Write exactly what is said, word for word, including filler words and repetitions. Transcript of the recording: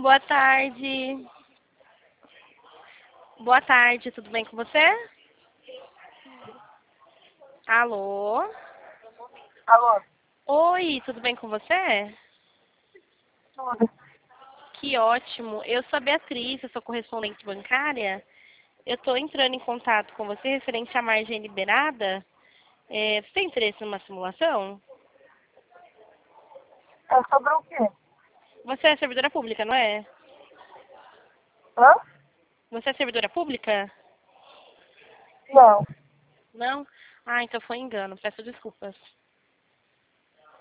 Boa tarde. Boa tarde, tudo bem com você? Alô? Alô? Oi, tudo bem com você? Tudo. Que ótimo. Eu sou a Beatriz, eu sou correspondente bancária. Eu estou entrando em contato com você referente à margem liberada. É, você tem interesse numa simulação? É sobre o quê? Você é servidora pública, não é? Hã? Você é servidora pública? Não. Não? Ah, então foi engano. Peço desculpas.